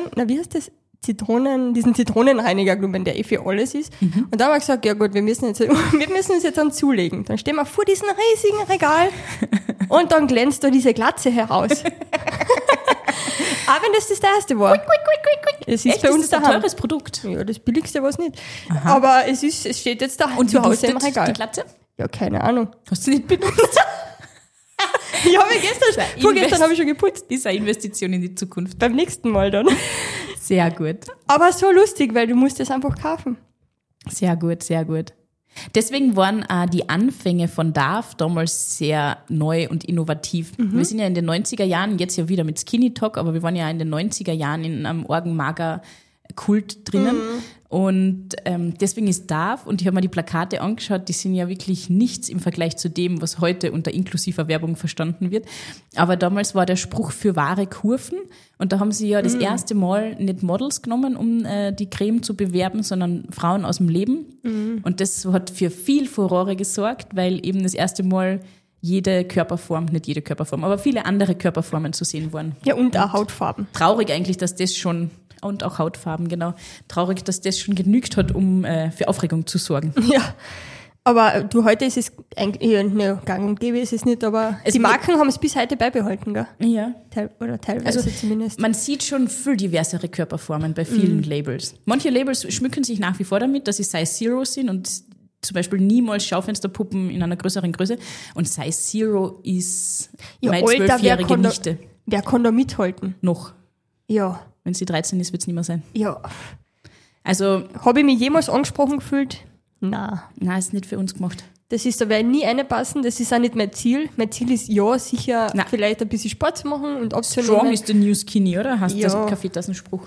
diesen Zitronenreiniger genommen, der für alles ist. Und dann haben wir gesagt, ja gut, wir müssen uns jetzt dann zulegen. Dann stehen wir vor diesem riesigen Regal und dann glänzt da diese Glatze heraus. Auch wenn das erste war. Es ist echt, bei uns ist ein teures Produkt. Ja, das billigste war es nicht. Aha. Aber es steht jetzt da und zu Hause im Regal. Die Glatze? Ja, keine Ahnung. Hast du nicht benutzt? Ich habe vorgestern habe ich schon geputzt. Das ist eine Investition in die Zukunft. Beim nächsten Mal dann. Sehr gut. Aber so lustig, weil du musst es einfach kaufen. Sehr gut, sehr gut. Deswegen waren die Anfänge von Dove damals sehr neu und innovativ. Wir sind ja in den 90er Jahren, jetzt ja wieder mit Skinny Talk, aber wir waren ja in den 90er Jahren in einem Orgenmager-Kult drinnen. Und deswegen ist Dove, und ich habe mir die Plakate angeschaut, die sind ja wirklich nichts im Vergleich zu dem, was heute unter inklusiver Werbung verstanden wird. Aber damals war der Spruch für wahre Kurven. Und da haben sie ja das erste Mal nicht Models genommen, um die Creme zu bewerben, sondern Frauen aus dem Leben. Und das hat für viel Furore gesorgt, weil eben das erste Mal jede Körperform, nicht jede Körperform, aber viele andere Körperformen zu sehen waren. Ja, und auch Hautfarben. Traurig eigentlich, dass das schon, und auch Hautfarben, genau, traurig, dass das schon genügt hat, um für Aufregung zu sorgen. Ja, aber heute ist es eigentlich, gang und gäbe ist es nicht, aber die Marken haben es bis heute beibehalten, gell? Ja. Oder teilweise zumindest. Man sieht schon viel diversere Körperformen bei vielen Labels. Manche Labels schmücken sich nach wie vor damit, dass sie Size Zero sind und zum Beispiel niemals Schaufensterpuppen in einer größeren Größe. Und Size Zero ist meine 12-jährige Nichte. Wer kann da mithalten? Noch. Ja. Wenn sie 13 ist, wird es nicht mehr sein. Ja. Also. Habe ich mich jemals angesprochen gefühlt? Nein, ist nicht für uns gemacht. Da werde nie reinpassen, das ist auch nicht mein Ziel. Mein Ziel ist sicher vielleicht ein bisschen Sport zu machen und abzunehmen. Strong is the new skinny, oder? Hast du das Kaffeetassenspruch?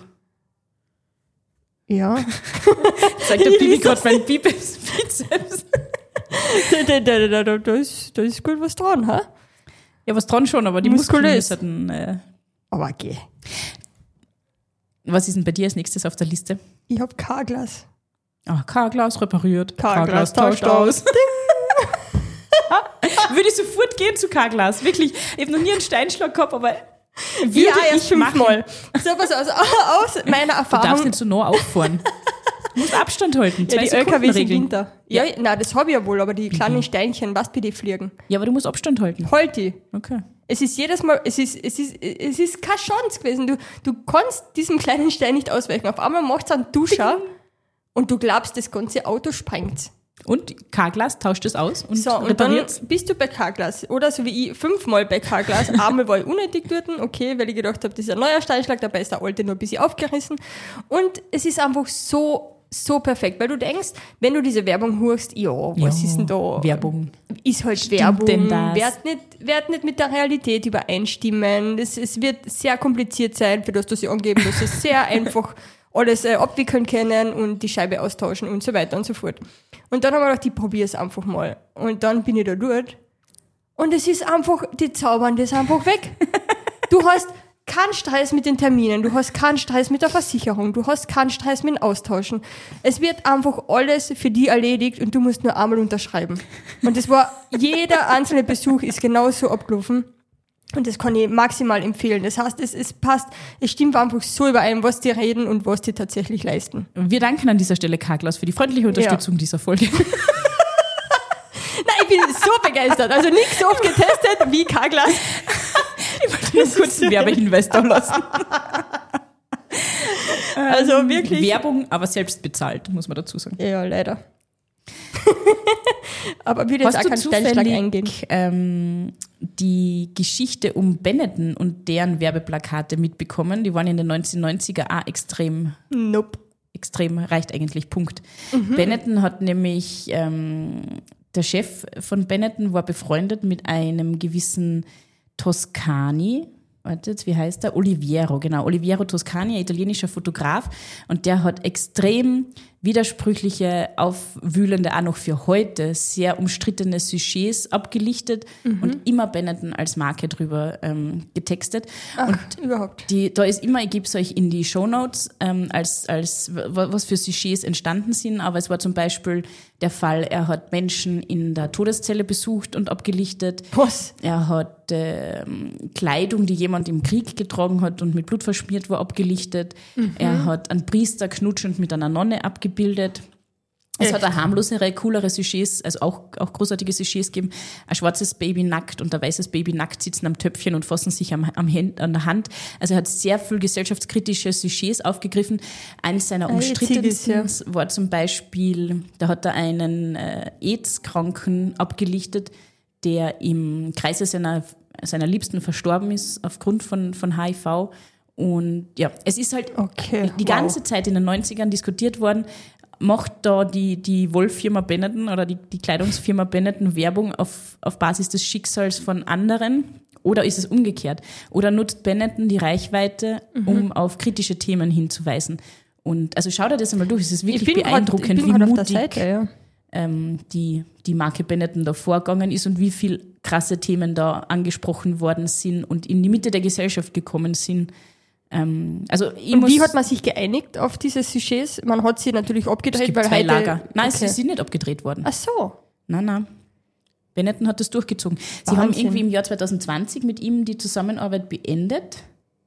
Ja. Sagt der Bibi gerade mein Bizeps. Da ist gut was dran, ha? Ja, was dran schon, aber die Muskeln müssen... Aber okay. Was ist denn bei dir als nächstes auf der Liste? Ich habe K-Glas. K-Glas repariert. K-Glas tauscht aus. Würde ich sofort gehen zu K-Glas. Wirklich. Ich habe noch nie einen Steinschlag gehabt, aber ja, erst 5-mal. So was aus meiner Erfahrung. Du darfst nicht so nah auffahren. Du musst Abstand halten. Ja, die LKW sind hinter. Ja, nein, das habe ich ja wohl, aber die kleinen Steinchen, was bei dir fliegen. Ja, aber du musst Abstand halten. Halt die. Okay. Es ist jedes Mal, es ist keine Chance gewesen. Du kannst diesem kleinen Stein nicht ausweichen. Auf einmal macht es einen Duscher und du glaubst, das ganze Auto sprengt. Und K-Glas tauscht es aus und und dann bist du bei K-Glas. Oder so wie ich 5-mal bei K-Glas. Einmal war ich unnötig dort, okay, weil ich gedacht habe, das ist ein neuer Steinschlag, dabei ist der alte nur ein bisschen aufgerissen. Und es ist einfach so perfekt, weil du denkst, wenn du diese Werbung hörst, was ist denn da? Werbung. Ist halt Stimmt Werbung. denn das? Wird nicht mit der Realität übereinstimmen. Es wird sehr kompliziert sein, für das du sie angeben, dass sie sehr einfach alles abwickeln können und die Scheibe austauschen und so weiter und so fort. Und dann haben wir gedacht, ich probiere es einfach mal. Und dann bin ich da dort. Und es ist einfach, die zaubern das einfach weg. Du hast keinen Stress mit den Terminen, du hast keinen Stress mit der Versicherung, du hast keinen Stress mit dem Austauschen. Es wird einfach alles für die erledigt und du musst nur einmal unterschreiben. Und das war, jeder einzelne Besuch ist genauso abgelaufen. Und das kann ich maximal empfehlen. Das heißt, es passt, es stimmt einfach so überein, was die reden und was die tatsächlich leisten. Wir danken an dieser Stelle K-Glas für die freundliche Unterstützung dieser Folge. Nein, ich bin so begeistert. Also nicht so oft getestet wie K-Glas. Ich wollte nur kurz einen Werbehinweis da lassen. Also wirklich. Werbung, aber selbst bezahlt, muss man dazu sagen. Ja, leider. Aber würde jetzt auch keinen Steinschlag eingehen. Die Geschichte um Benetton und deren Werbeplakate mitbekommen? Die waren in den 1990er auch extrem. Nope. Extrem, reicht eigentlich, Punkt. Benetton hat nämlich, der Chef von Benetton war befreundet mit einem gewissen Toscani. Wartet, wie heißt der? Oliviero, genau. Oliviero Toscani, ein italienischer Fotograf. Und der hat extrem widersprüchliche, aufwühlende, auch noch für heute, sehr umstrittene Sujets abgelichtet und immer Benetton als Marke drüber getextet. Ach, und überhaupt. Da ist immer, ich gebe es euch in die Shownotes, als was für Sujets entstanden sind, aber es war zum Beispiel der Fall, er hat Menschen in der Todeszelle besucht und abgelichtet. Was? Er hat Kleidung, die jemand im Krieg getragen hat und mit Blut verschmiert war, abgelichtet. Er hat einen Priester knutschend mit einer Nonne abgebildet. Es hat auch harmlosere, coolere Sujets, also auch großartige Sujets gegeben. Ein schwarzes Baby nackt und ein weißes Baby nackt sitzen am Töpfchen und fassen sich an der Hand. Also er hat sehr viel gesellschaftskritische Sujets aufgegriffen. Eines seiner umstrittensten war zum Beispiel, da hat er einen AIDS-Kranken abgelichtet, der im Kreise seiner seiner Liebsten verstorben ist aufgrund von HIV. Und ja, es ist halt die ganze Zeit in den 90ern diskutiert worden, macht da die Wollfirma Benetton oder die Kleidungsfirma Benetton Werbung auf Basis des Schicksals von anderen oder ist es umgekehrt? Oder nutzt Benetton die Reichweite, um auf kritische Themen hinzuweisen? Und also schau dir das einmal durch, es ist wirklich beeindruckend, wie mutig die Marke Benetton da vorgegangen ist und wie viel krasse Themen da angesprochen worden sind und in die Mitte der Gesellschaft gekommen sind. Wie hat man sich geeinigt auf diese Sujets? Man hat sie natürlich abgedreht, es gibt weil zwei heute... Lager. Nein, sie sind nicht abgedreht worden. Ach so. Nein. Benetton hat das durchgezogen. Sie haben irgendwie im Jahr 2020 mit ihm die Zusammenarbeit beendet.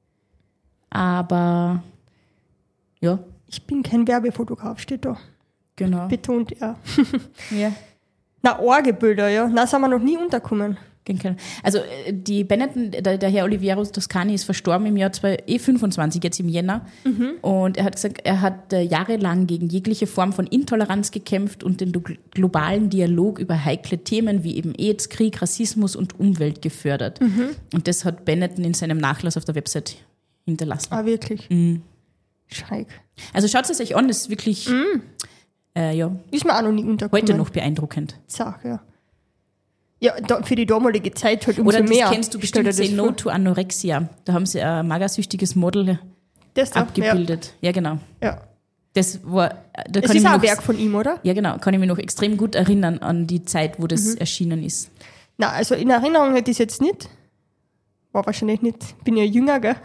Aber ja. Ich bin kein Werbefotograf, steht da. Genau. Betont er. Ja. Na, Orgebilder, ja. Na, sind wir noch nie untergekommen. Also die Benetton, der Herr Oliviero Toscani ist verstorben im Jahr 2025, jetzt im Jänner. Und er hat gesagt, er hat jahrelang gegen jegliche Form von Intoleranz gekämpft und den globalen Dialog über heikle Themen wie eben AIDS, Krieg, Rassismus und Umwelt gefördert. Und das hat Benetton in seinem Nachlass auf der Website hinterlassen. Ah, wirklich? Scheik. Also schaut es euch an, das ist wirklich, ist mir auch noch nie untergekommen. Heute noch beeindruckend. Sag, ja. Ja, für die damalige Zeit halt umso mehr. Oder das kennst du bestimmt, Say No to Anorexia. Da haben sie ein magersüchtiges Model abgebildet. Ja, genau. Ja. Das ist auch ein Werk von ihm, oder? Ja, genau. Kann ich mich noch extrem gut erinnern an die Zeit, wo das erschienen ist. Na, also in Erinnerung hätte ich es jetzt nicht. War wahrscheinlich nicht. Bin ja jünger, gell?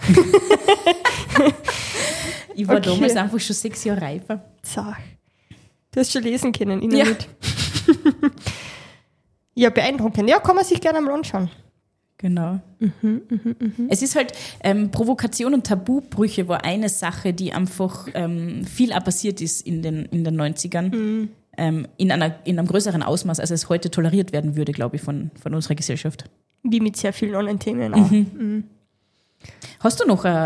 Ich war damals einfach schon 6 Jahre reifer. Sag. Du hast schon lesen können, ich noch nicht. Ja, beeindruckend. Ja, kann man sich gerne mal anschauen. Genau. Es ist halt, Provokation und Tabubrüche war eine Sache, die einfach viel auch passiert ist in den 90ern. In einem größeren Ausmaß, als es heute toleriert werden würde, glaube ich, von unserer Gesellschaft. Wie mit sehr vielen anderen Themen auch. Hast du noch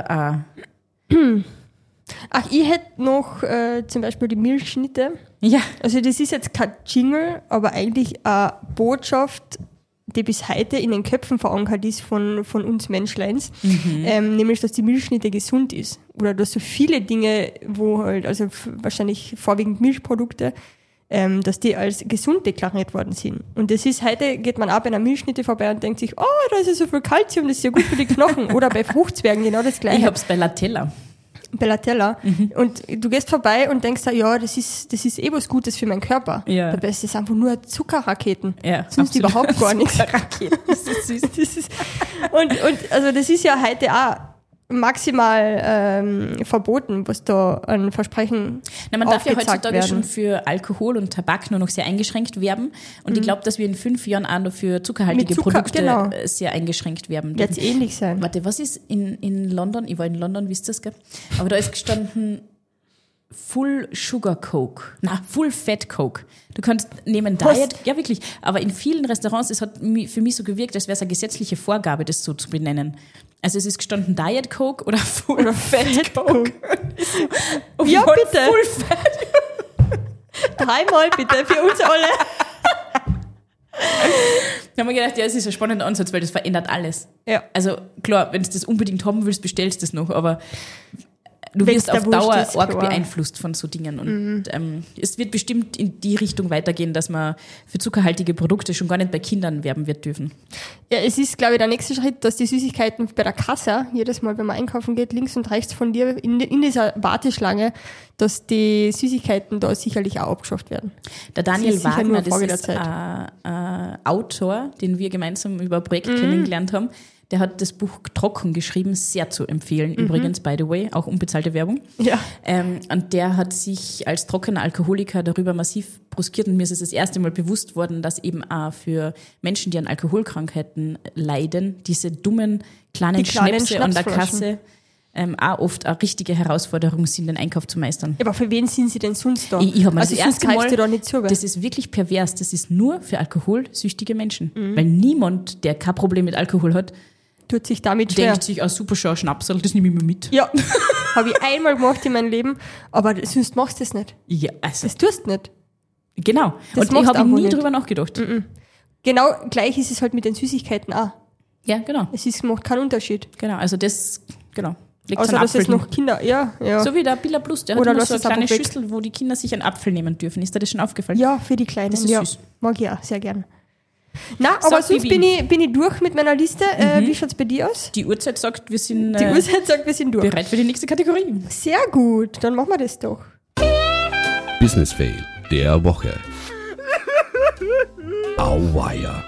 Ach, ich hätte noch zum Beispiel die Milchschnitte. Ja. Also das ist jetzt kein Jingle, aber eigentlich eine Botschaft, die bis heute in den Köpfen verankert ist von uns Menschleins. Nämlich, dass die Milchschnitte gesund ist. Oder dass so viele Dinge, wo halt, also wahrscheinlich vorwiegend Milchprodukte, dass die als gesund deklariert worden sind. Und das ist, heute geht man auch bei einer Milchschnitte vorbei und denkt sich, oh, da ist ja so viel Kalzium, das ist ja gut für die Knochen. Oder bei Fruchtzwergen genau das Gleiche. Ich hab's bei Latella. Und du gehst vorbei und denkst, ja, das ist eh was Gutes für meinen Körper. Ja. Dabei ist das einfach nur Zuckerraketen. Ja, sonst überhaupt gar nichts. Zuckerraketen. Das ist süß. Und also das ist ja heute auch maximal verboten, was da an Versprechen man darf ja heutzutage werden. schon für Alkohol und Tabak nur noch sehr eingeschränkt werben. Und ich glaube, dass wir in 5 Jahren auch noch für zuckerhaltige Produkte sehr eingeschränkt werben. Wird es ähnlich sein. Warte, was ist in London? Ich war in London, wisst ihr das, gell? Aber da ist gestanden Full Sugar Coke. Full Fat Coke. Du kannst neben Diet, ja wirklich, aber in vielen Restaurants, es hat für mich so gewirkt, als wäre es eine gesetzliche Vorgabe, das so zu benennen. Also es ist gestanden Diet Coke oder Full Fat Coke. Ja, bitte. Full Fat. 3-mal bitte, für uns alle. Da haben wir gedacht, ja, es ist ein spannender Ansatz, weil das verändert alles. Ja. Also klar, wenn du das unbedingt haben willst, bestellst du das noch, aber du wirst auf Dauer arg beeinflusst von so Dingen. Und es wird bestimmt in die Richtung weitergehen, dass man für zuckerhaltige Produkte schon gar nicht bei Kindern werben wird dürfen. Ja, es ist, glaube ich, der nächste Schritt, dass die Süßigkeiten bei der Kasse, jedes Mal, wenn man einkaufen geht, links und rechts von dir, in dieser Warteschlange, dass die Süßigkeiten da sicherlich auch abgeschafft werden. Der Daniel Wagner, das ist ein Autor, den wir gemeinsam über ein Projekt kennengelernt haben. Der hat das Buch Trocken geschrieben, sehr zu empfehlen. Übrigens, by the way, auch unbezahlte Werbung. Ja. Und der hat sich als trockener Alkoholiker darüber massiv brüskiert und mir ist es das erste Mal bewusst worden, dass eben auch für Menschen, die an Alkoholkrankheiten leiden, diese dummen kleinen Schnäpse an der Kasse auch oft eine richtige Herausforderung sind, den Einkauf zu meistern. Aber für wen sind sie denn sonst da? Ich habe mir also das erste Mal, da nicht zu, das ist wirklich pervers, das ist nur für alkoholsüchtige Menschen. Weil niemand, der kein Problem mit Alkohol hat, tut sich damit schwer. Denkt sich, super schau, Schnapsal, das nehme ich mir mit. Ja, habe ich einmal gemacht in meinem Leben, aber sonst machst du das nicht. Ja, also. Das tust du nicht. Genau. Das und ich habe nie nicht drüber nachgedacht. Genau gleich ist es halt mit den Süßigkeiten auch. Ja, genau. Es macht keinen Unterschied. Genau, also das, genau. Legt Außer, einen dass Apfel es noch hin. Kinder, ja. So wie der Billa Plus, der Oder hat immer lass so eine es einfach kleine weg. Schüssel, wo die Kinder sich einen Apfel nehmen dürfen. Ist dir das schon aufgefallen? Ja, für die Kleinen. Das ist ja. süß. Mag ich auch, sehr gern. Na, aber sonst Bibi. bin ich durch mit meiner Liste. Wie schaut's bei dir aus? Die Uhrzeit sagt, wir sind Die Uhrzeit sagt, wir sind durch. bereit für die nächste Kategorie. Sehr gut, dann machen wir das doch. Business Fail der Woche. Auweia.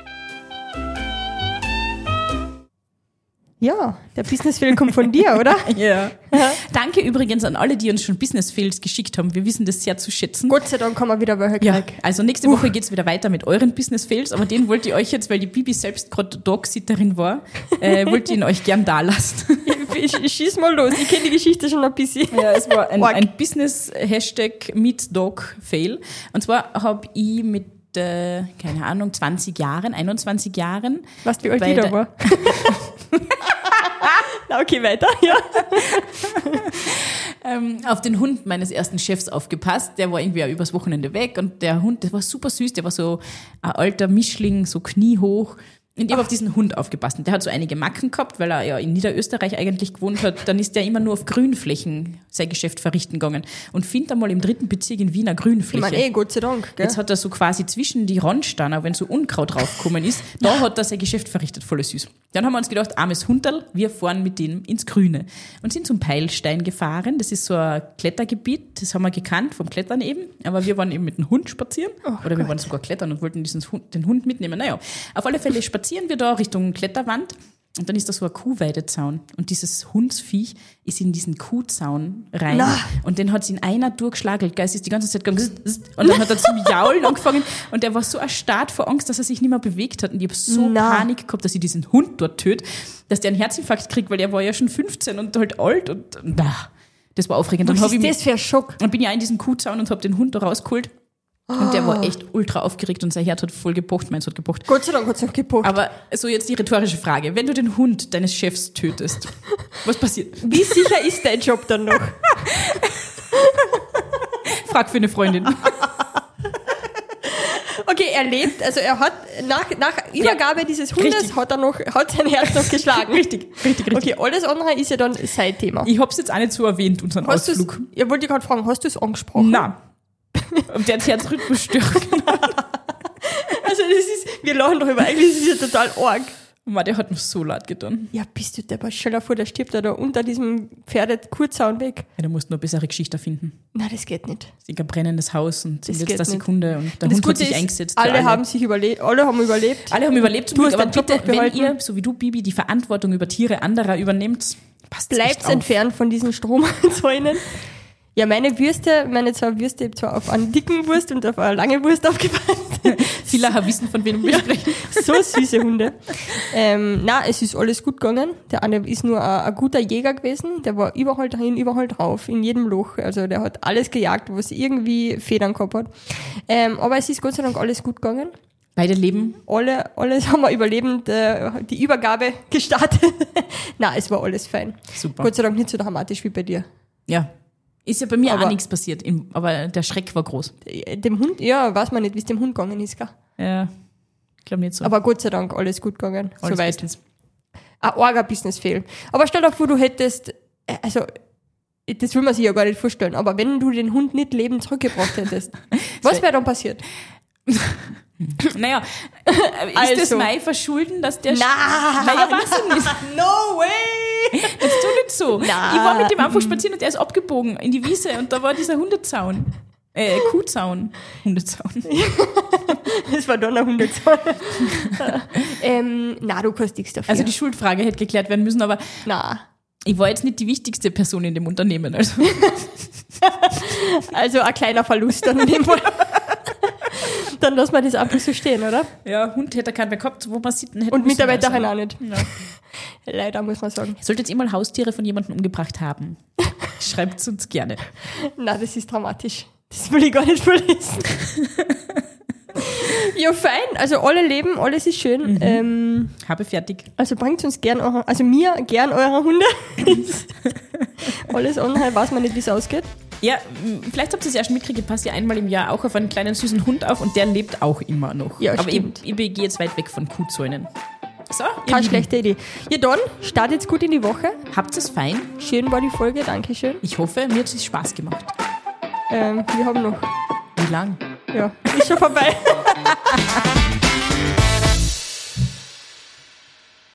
Ja, der Business-Fail kommt von dir, oder? Ja. Danke übrigens an alle, die uns schon Business-Fails geschickt haben. Wir wissen das sehr zu schätzen. Gott sei Dank haben wir wieder welche Ja, gekriegt. also nächste Woche geht's wieder weiter mit euren Business-Fails, aber den wollte ich euch jetzt, weil die Bibi selbst gerade Dogsitterin war, wollte ich ihn euch gern da lassen. Ich schieß mal los, ich kenne die Geschichte schon ein bisschen. Ja, es war ein Business-Hashtag Meet Dog Fail. Und zwar habe ich mit, keine Ahnung, 21 Jahren. Weißt du, wie alt bei ich da der- war? Na, okay, weiter, ja. Auf den Hund meines ersten Chefs aufgepasst. Der war irgendwie auch übers Wochenende weg und der Hund, der war super süß, der war so ein alter Mischling, so kniehoch. Und ich habe auf diesen Hund aufgepasst. Und der hat so einige Macken gehabt, weil er ja in Niederösterreich eigentlich gewohnt hat. Dann ist der immer nur auf Grünflächen sein Geschäft verrichten gegangen. Und findet einmal im 3. Bezirk in Wien eine Grünfläche. Ich meine, Gott sei Dank, gell? Jetzt hat er so quasi zwischen die Randsteine, wenn so Unkraut draufgekommen ist, da hat er sein Geschäft verrichtet, voll süß. Dann haben wir uns gedacht, armes Hunderl, wir fahren mit dem ins Grüne. Und sind zum Peilstein gefahren. Das ist so ein Klettergebiet, das haben wir gekannt, vom Klettern eben. Aber wir waren eben mit dem Hund spazieren. Oder wir waren sogar klettern und wollten den Hund mitnehmen. Naja, auf alle Fälle spazieren wir da Richtung Kletterwand. Und dann ist da so ein Kuhweidezaun. Und dieses Hundsviech ist in diesen Kuhzaun rein. Na. Und den hat es in einer durchschlagelt. Geist ist die ganze Zeit gegangen. Und dann hat er zum Jaulen angefangen. Und der war so erstarrt vor Angst, dass er sich nicht mehr bewegt hat. Und ich habe so Na. Panik gehabt, dass ich diesen Hund dort töte, dass der einen Herzinfarkt kriegt, weil der war ja schon 15 und halt alt. Und das war aufregend. Dann Was hab ich ist mich- das für ein Schock? dann bin ich auch in diesen Kuhzaun und habe den Hund da rausgeholt. Und der war echt ultra aufgeregt und sein Herz hat voll gepocht, meins hat gepocht. Gott sei Dank hat es noch gepocht. Aber so jetzt die rhetorische Frage. Wenn du den Hund deines Chefs tötest, was passiert? Wie sicher ist dein Job dann noch? Frag für eine Freundin. Okay, er lebt, also er hat nach Übergabe dieses Hundes richtig. hat sein Herz noch geschlagen. Richtig. Okay, alles andere ist ja dann sein Thema. Ich hab's jetzt auch nicht so erwähnt, unseren Hast du's, Ausflug. ich wollte gerade fragen, hast du es angesprochen? Na. Der hat Herzrhythmusstörung. Also das ist, wir lachen darüber, eigentlich ist es ja total arg. Mann, der hat mir so leid getan. Ja, bist du der Stell dir vor, der stirbt da unter diesem Pferde-Kuhzaun weg. Ja, du musst nur eine bessere Geschichte finden. Nein, das geht nicht. Es ist ein brennendes Haus und in Das letzter geht nicht. Sekunde und der Und das Hund hat Gute sich ist, eingesetzt. für alle haben überlebt. Alle haben überlebt, zum Du Glück, hast aber deinen Job bitte, noch wenn behalten. ihr, so wie du, Bibi, die Verantwortung über Tiere anderer übernehmt, passt Bleibt echt auf. entfernt von diesen Stromzäunen. Ja, meine zwei Würste, ich hab zwar auf einen dicken Wurst und auf eine lange Wurst aufgepasst. Viele wissen, von wem wir sprechen. So süße Hunde. Na, es ist alles gut gegangen. Der eine ist nur ein guter Jäger gewesen. Der war überall drin, überall drauf, in jedem Loch. Also der hat alles gejagt, was irgendwie Federn gehabt hat. Aber es ist Gott sei Dank alles gut gegangen. Beide leben. Alles haben wir überlebend die Übergabe gestartet. Na, es war alles fein. Super. Gott sei Dank nicht so dramatisch wie bei dir. Ja. Ist ja bei mir Aber- auch nichts passiert, aber der Schreck war groß. Dem Hund, ja, weiß man nicht, wie es dem Hund gegangen ist, gell? Ja, ich glaube nicht so. Aber Gott sei Dank alles gut gegangen. Alles Soweit. bestens. Ein arger Business-Fail. Aber stell dir vor, du hättest, also, das will man sich ja gar nicht vorstellen, aber wenn du den Hund nicht lebend zurückgebracht hättest, was wäre dann passiert? Naja, ist das Also. mein Verschulden, dass der... Nein! Naja, weiß ich nicht. No way! Das tut nicht so. Nein. Ich war mit dem einfach spazieren und der ist abgebogen in die Wiese und da war dieser Hundezaun. Kuhzaun. Hundezaun. Das war dann ein Hundezaun. Na, du kannst nichts dafür. Also die Schuldfrage hätte geklärt werden müssen, aber na. ich war jetzt nicht die wichtigste Person in dem Unternehmen. Also ein kleiner Verlust dann in dem Fall. Dann lassen wir das einfach so stehen, oder? Ja, Hund hätte er keinen mehr gehabt, wo man sieht. Und Mitarbeiterin auch nicht. Ja. Leider, muss man sagen. Ihr solltet jetzt mal Haustiere von jemandem umgebracht haben. Schreibt es uns gerne. Na, das ist dramatisch. Das will ich gar nicht verlesen. Ja, fein. Also alle leben, alles ist schön. Habe fertig. Also bringt uns gern mir gern eure Hunde. Alles andere weiß man nicht, wie es ausgeht. Ja, vielleicht habt ihr es ja schon mitgekriegt, ich passe ja einmal im Jahr auch auf einen kleinen süßen Hund auf und der lebt auch immer noch. Ja, aber stimmt. ich gehe jetzt weit weg von Kuhzäunen. So, Keine schlechte Idee. Ja, dann startet gut in die Woche. Habt es fein. Schön war die Folge, Dankeschön. Ich hoffe, mir hat es Spaß gemacht. Wir haben noch. Wie lang? Ja, ist schon vorbei.